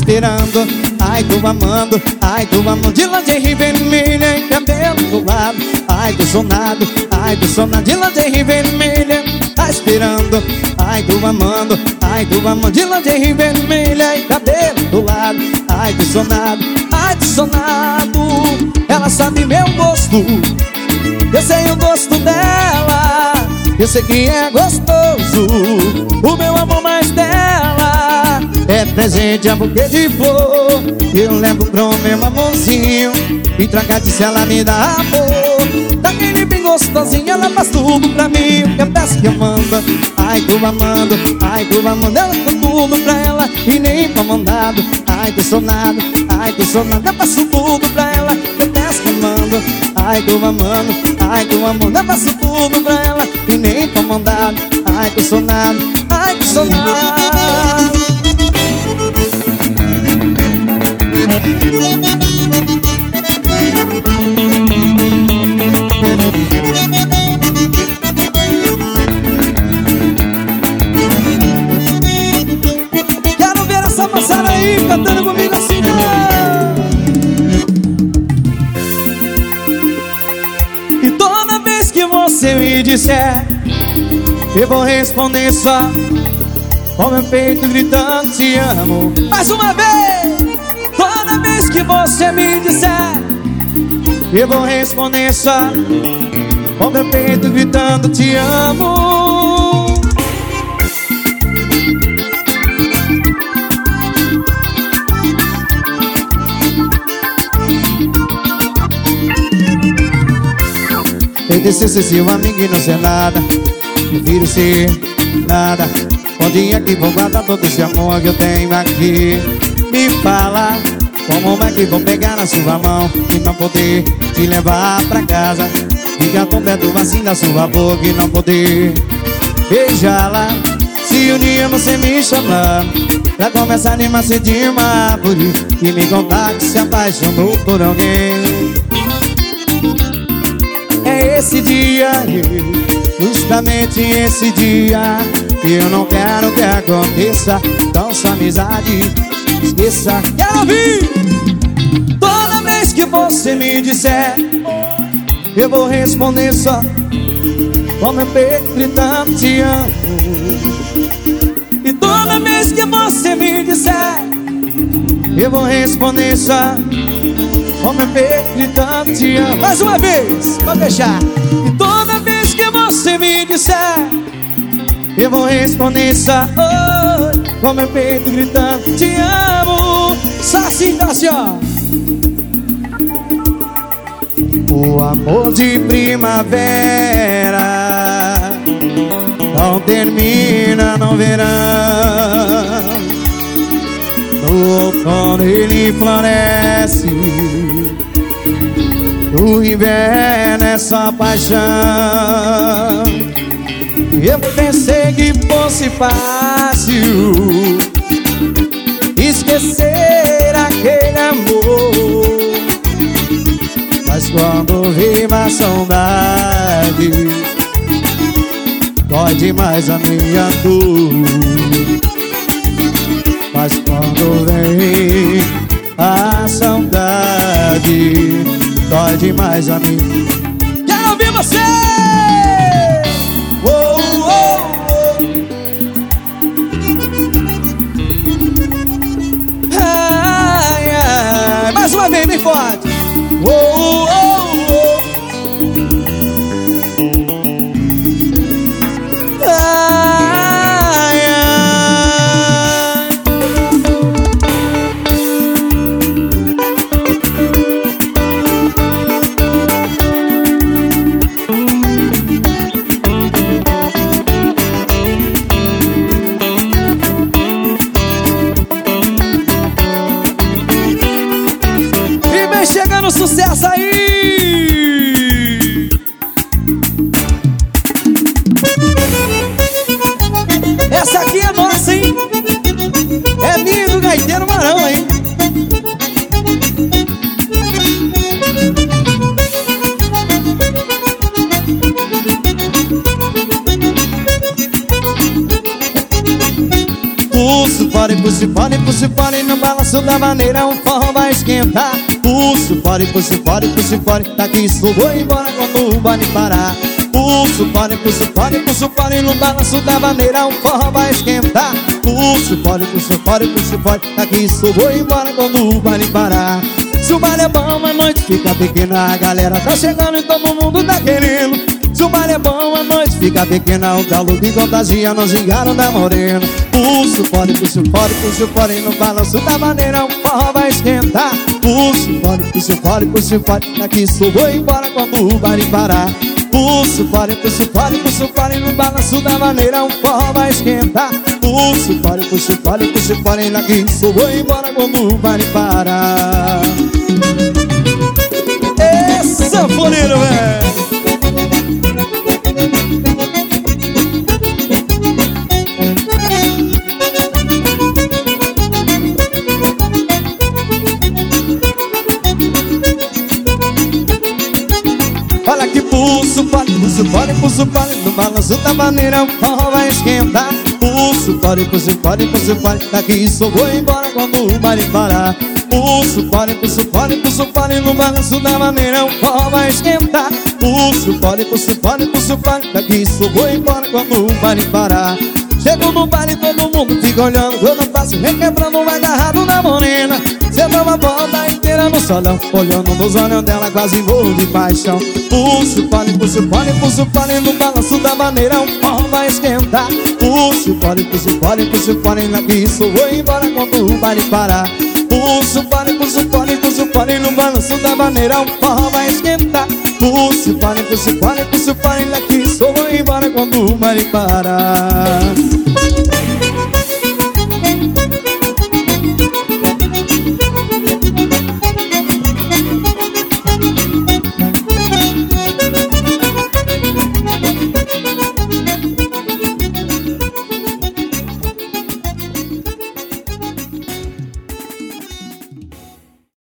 esperando. Ai, tô amando, de lingerie vermelha e cabelo do lado. Ai, tô sonado, de lingerie vermelha, tá esperando. Ai, tô amando, de lingerie vermelha e cabelo do lado. Ai, tô sonado, ela sabe meu gosto, eu sei o gosto dela, eu sei que é gostoso. O meu amor mais dela é presente, a buquê de flor. Eu levo pro meu amorzinho e traga de se ela me dá amor. Daquele bem gostosinho, ela faz tudo pra mim, o que eu peço que eu mando. Ai, tô amando, ela tá tudo pra ela e nem pra mandado. Ai, tô sonado, eu faço tudo pra ela, eu peço que eu mando. Ai, tô amando, eu faço tudo pra ela e nem pra mandado. Ai, tô sonado, Quero ver essa moçada aí cantando comigo assim, E toda vez que você me disser, eu vou responder só com meu peito gritando te amo. Mais uma vez! Toda vez que você me disser, eu vou responder só com meu peito gritando te amo. Eu disse ser seu amigo e não ser nada, prefiro ser nada. Onde é que vou guardar todo esse amor que eu tenho aqui? Me fala, como é que vou pegar na sua mão e não poder te levar pra casa? Ficar tão perto assim da sua boca e não poder beijá-la. Se um dia você me chamar pra começar a animar de uma árvore e me contar que se apaixonou por alguém, é esse dia, justamente esse dia, que eu não quero que aconteça. Então sua amizade esqueça. Quero ouvir! Toda vez que você me disser, eu vou responder só com meu peito gritando te amo. E toda vez que você me disser, eu vou responder só com meu peito gritando te amo. Mais uma vez, pode deixar. E toda vez que você me disser, eu vou responder só com meu peito gritando te amo. Só assim, tá assim, ó. O amor de primavera não termina no verão. No outono ele floresce, no inverno é só paixão. Eu pensei que fosse fácil esquecer aquele amor, mas quando vivo a saudade, dói demais a minha dor. Mas quando vem a saudade, dói demais a minha. Quero ouvir você! Ai, ai. Mais uma vez, bem forte. Ai, ai. E vem chegando sucesso aí. Pulso fora e pulso fora e pulso fora, e no balanço da maneira o forró vai esquentar. Pulso fora e pulso fora e pulso fora, daqui só vou embora quando o baile parar. Pulso fora e pulso fora e pulso fora, e no balanço da maneira o forró vai esquentar. Pulso fora e pulso fora e pulso fora, daqui só vou embora quando o baile parar. Se o baile é bom, a noite fica pequena, a galera tá chegando e todo mundo tá querendo. Se o baile é bom, a noite fica pequena, o galo que contagia no cigarro da morena. Pulso fora e pulso fora e pulso fora, e no balanço da maneira o forró vai esquentar. Pulso fora e pulso fora e pulso fora, daqui só vou embora quando o baile parar. Pulso fora e pulso fora e pulso fora, e no balanço da maneira o forró vai esquentar. Pulso fora e pulso fora e pulso fora, e daqui só vou embora quando o baile parar. É sanfoneiro, velho! Olha que pulso fora, pulso fora, pulso fora, no balanço da maneira o forró vai esquentar. Pulso fora, pulso fora, pulso fora, daqui só vou embora quando o baile parar. Pulso fora, pulso fora, pulso fora, e no balanço da maneira o forró vai esquentar. Pulso fora, pulso fora, pulso fora, daqui só vou embora quando o baile parar. Chego no baile, todo mundo fica olhando, quando eu faço requebrando um agarrado na morena. Cê dá uma volta inteira no solão, olhando nos olhos dela, quase morro de paixão. Pulso fora, pulso fora, pulso fora, e no balanço da maneira o forró vai esquentar. Pulso fora, pulso fora, pulso fora, e daqui só vou embora quando o baile parar. Pulso fora, pulso fora, pulso fora, e no balanço da maneira o forró vai esquentar. Pulso fora, pulso fora, pulso fora, e daqui só vou embora quando o baile parar.